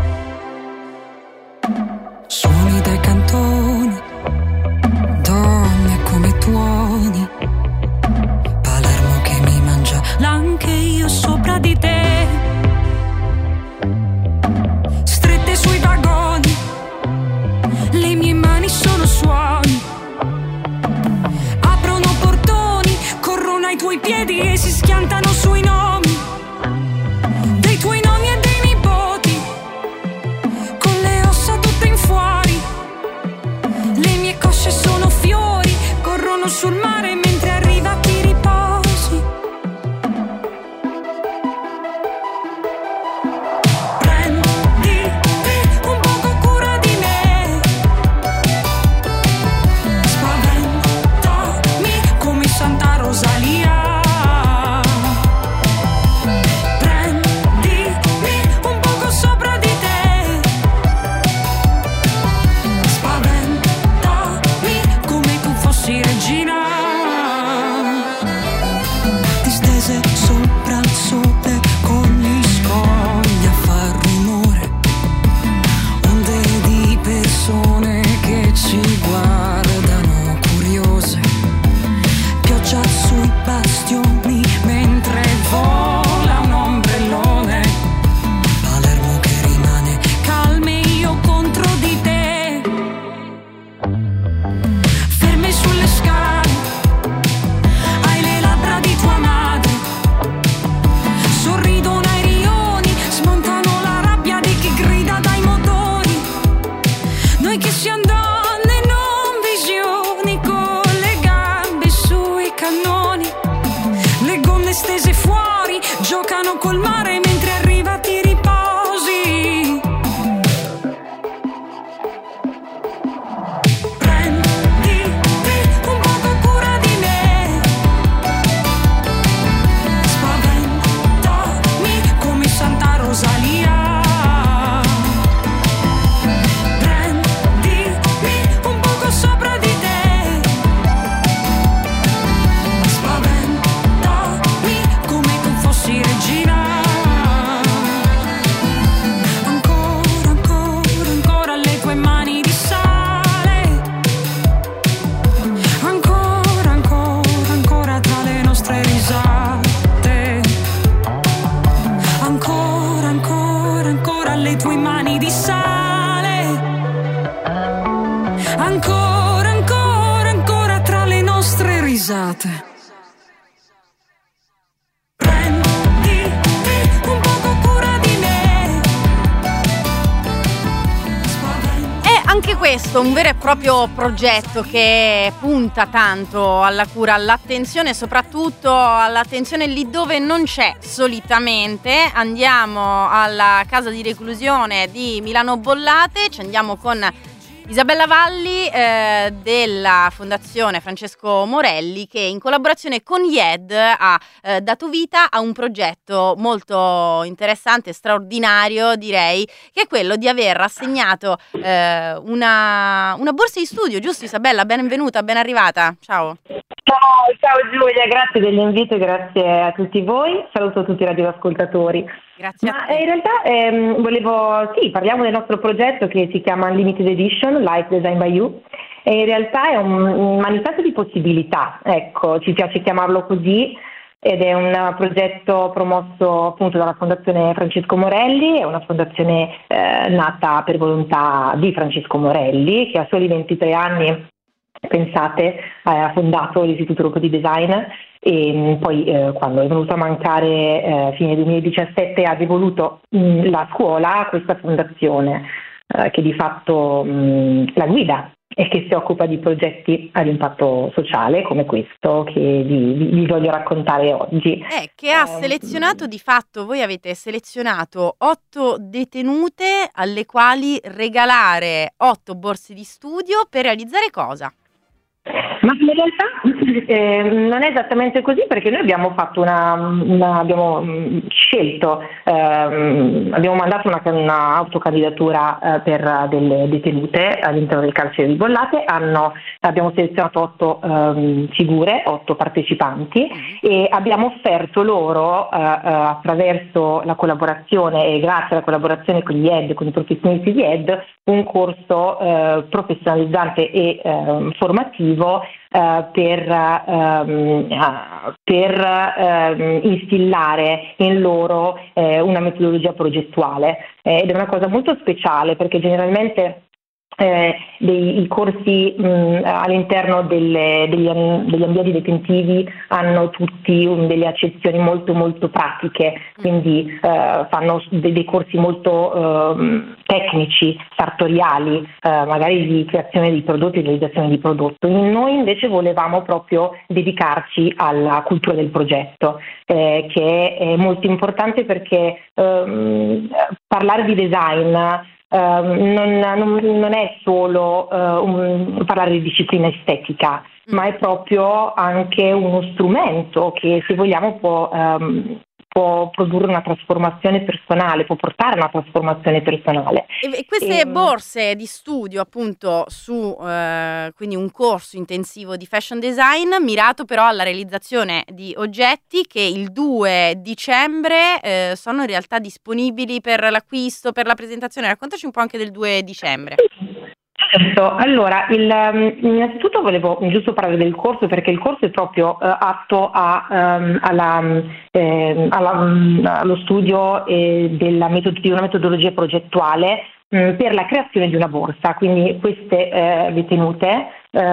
Suoni dai cantoni, donne come tuoni, Palermo che mi mangia, l'anche io sopra di te. Strette sui vagoni, le mie mani sono suoni, aprono portoni, corrono ai tuoi piedi e si schiantano sui nomi dei tuoi nonni e dei nipoti, con le ossa tutte in fuori. Le mie cosce sono fiori, corrono sul mare mentre arriva ti riposi. Prendi un poco cura di me, spaventami come Santa Rosalia. Prendimi un poco sopra di te, spaventami come tu fossi regina. Distese sopra il sole con gli scogli a far rumore, onde di persone che ci guardano curiose, pioggia sui bastioni mentre vola un ombrellone, Palermo che rimane calme io contro di te. Ferme sulle scale, hai le labbra di tua madre, sorridono ai rioni, smontano la rabbia di chi grida dai motori. Noi che siamo donne non visioni, con le gambe sui cannoni, le gonne stese fuori, giocano col mare mentre arriva ti riposi. Prenditi un poco cura di me, spaventami come Santa Rosalia. Prendimi un poco sopra di te, spaventami come tu fossi regina. Ancora, ancora, ancora le tue mani di sale, ancora, ancora, ancora tra le nostre risate, ancora, ancora, ancora le tue mani di sale, ancora, ancora, ancora tra le nostre risate. Prenditi un poco cura di me, spaventami. E anche questo un vero e proprio progetto che punta tanto alla cura, all'attenzione, soprattutto all'attenzione lì dove non c'è solitamente. Andiamo alla casa di reclusione di Milano Bollate, ci andiamo con Isabella Valli eh, della Fondazione Francesco Morelli, che in collaborazione con I E D ha eh, dato vita a un progetto molto interessante, straordinario direi, che è quello di aver assegnato eh, una, una borsa di studio, giusto Isabella? Benvenuta, ben arrivata, ciao. Ciao, ciao Giulia, grazie dell'invito e grazie a tutti voi, saluto tutti i radioascoltatori. Grazie Ma a te. in realtà ehm, volevo, sì, parliamo del nostro progetto che si chiama Unlimited Edition, Life Design by You, e in realtà è un, un manifesto di possibilità, ecco, ci piace chiamarlo così, ed è un progetto promosso appunto dalla Fondazione Francesco Morelli, è una fondazione eh, nata per volontà di Francesco Morelli, che a soli ventitré anni, pensate, ha fondato l'Istituto Rocco di Design e poi eh, quando è venuto a mancare eh, fine duemiladiciassette ha devoluto mh, la scuola a questa fondazione eh, che di fatto mh, la guida e che si occupa di progetti ad impatto sociale come questo che vi, vi, vi voglio raccontare oggi. Eh, che ha selezionato di fatto, voi avete selezionato otto detenute alle quali regalare otto borse di studio per realizzare cosa? Ma in realtà eh, non è esattamente così, perché noi abbiamo fatto una, una abbiamo mh, scelto, ehm, abbiamo mandato una, una autocandidatura eh, per delle detenute all'interno del carcere di Bollate, hanno, abbiamo selezionato otto ehm, figure, otto partecipanti e abbiamo offerto loro eh, eh, attraverso la collaborazione e grazie alla collaborazione con gli E D, con i professionisti di E D, un corso eh, professionalizzante e eh, formativo Uh, per, uh, per uh, instillare in loro uh, una metodologia progettuale eh, ed è una cosa molto speciale perché generalmente Eh, dei, i corsi mh, all'interno delle, degli, degli ambienti detentivi hanno tutti um, delle accezioni molto molto pratiche, quindi eh, fanno dei, dei corsi molto eh, tecnici, sartoriali, eh, magari di creazione di prodotti, realizzazione di prodotto. Noi invece volevamo proprio dedicarci alla cultura del progetto, eh, che è molto importante perché ehm, parlare di design Uh, non, non, non è solo uh, un, parlare di disciplina estetica, ma è proprio anche uno strumento che, se vogliamo, può, um, può produrre una trasformazione personale, può portare a una trasformazione personale. E queste e, borse di studio appunto su eh, quindi un corso intensivo di fashion design mirato però alla realizzazione di oggetti che il due dicembre eh, sono in realtà disponibili per l'acquisto, per la presentazione. Raccontaci un po' anche del due dicembre. Certo, allora il, innanzitutto volevo giusto parlare del corso perché il corso è proprio eh, atto a, um, alla, eh, alla, um, allo studio eh, della metod- di una metodologia progettuale mh, per la creazione di una borsa, quindi queste eh, detenute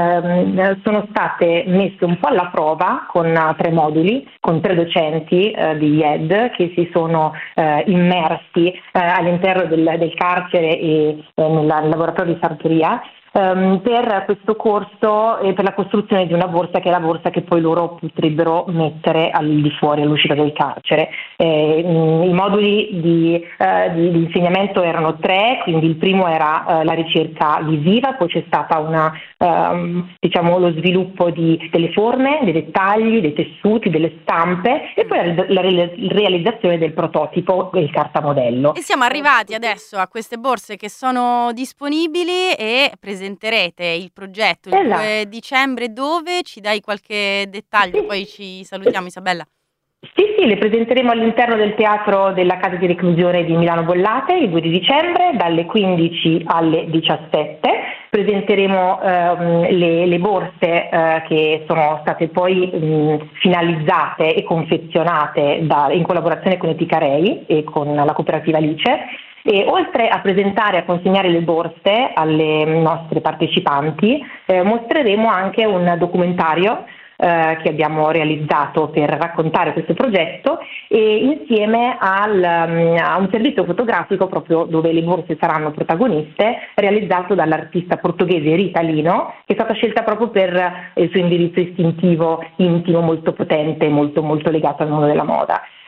eh, sono state messe un po' alla prova con uh, tre moduli, con tre docenti eh, di I E D che si sono eh, immersi eh, all'interno del, del carcere e eh, nel laboratorio di sartoria Um, per questo corso e per la costruzione di una borsa che è la borsa che poi loro potrebbero mettere al di fuori, all'uscita del carcere. Eh, mh, I moduli di, uh, di, di insegnamento erano tre, quindi il primo era uh, la ricerca visiva, poi c'è stata una, um, diciamo, lo sviluppo di, delle forme, dei dettagli, dei tessuti, delle stampe e poi la, la realizzazione del prototipo e il cartamodello. E siamo arrivati adesso a queste borse che sono disponibili e presentate. Presenterete il progetto il esatto. due dicembre, dove ci dai qualche dettaglio, sì. Poi ci salutiamo Isabella. Sì, sì, le presenteremo all'interno del teatro della Casa di Reclusione di Milano Bollate il due di dicembre dalle quindici alle diciassette. Presenteremo ehm, le, le borse eh, che sono state poi mh, finalizzate e confezionate da, in collaborazione con Eticarei e con la cooperativa Alice. E oltre a presentare e a consegnare le borse alle nostre partecipanti, eh, mostreremo anche un documentario eh, che abbiamo realizzato per raccontare questo progetto e insieme al, um, a un servizio fotografico proprio dove le borse saranno protagoniste, realizzato dall'artista portoghese Rita Lino, che è stata scelta proprio per il suo indirizzo istintivo, intimo, molto potente, molto, molto legato al mondo della moda.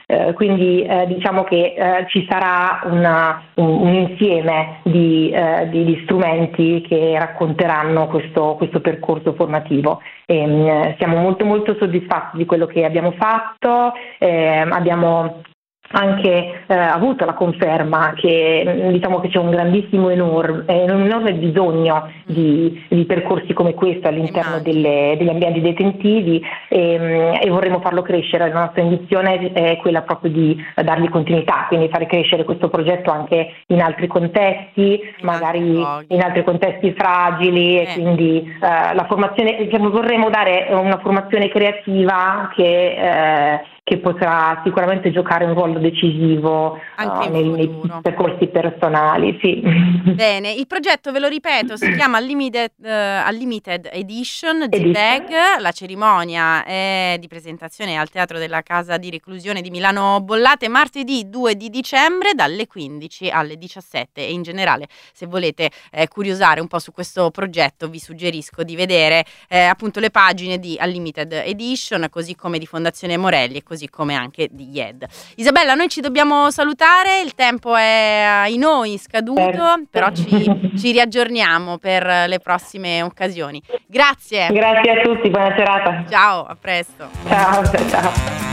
Eh, quindi eh, diciamo che eh, ci sarà una, un, un insieme di, eh, di, di strumenti che racconteranno questo, questo percorso formativo. E, mh, siamo molto molto soddisfatti di quello che abbiamo fatto, eh, abbiamo anche eh, avuto la conferma che diciamo che c'è un grandissimo enorme, un enorme bisogno di, di percorsi come questo all'interno delle, degli ambienti detentivi e, e vorremmo farlo crescere. La nostra ambizione è quella proprio di dargli continuità, quindi fare crescere questo progetto anche in altri contesti, in magari altri in altri contesti fragili eh. e quindi eh, la formazione, diciamo, vorremmo dare una formazione creativa che eh, che potrà sicuramente giocare un ruolo decisivo uh, nei, nei percorsi personali. Sì. Bene, il progetto, ve lo ripeto, si chiama Unlimited, uh, Unlimited Edition, Z-Bag. La cerimonia è di presentazione al Teatro della Casa di Reclusione di Milano Bollate martedì due di dicembre dalle quindici alle diciassette, e in generale se volete eh, curiosare un po' su questo progetto vi suggerisco di vedere eh, appunto le pagine di Unlimited Edition, così come di Fondazione Morelli e così come anche di I E D. Isabella, noi ci dobbiamo salutare, il tempo è ai noi scaduto, però ci, ci riaggiorniamo per le prossime occasioni. Grazie. Grazie a tutti, buona serata. Ciao, a presto. Ciao, ciao.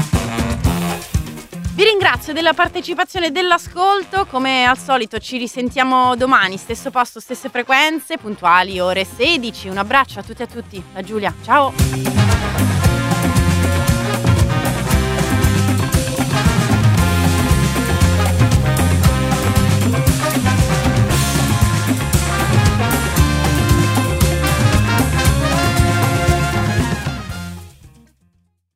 Vi ringrazio della partecipazione e dell'ascolto, come al solito ci risentiamo domani, stesso posto, stesse frequenze, puntuali ore sedici. Un abbraccio a tutti e a tutti, da Giulia, ciao!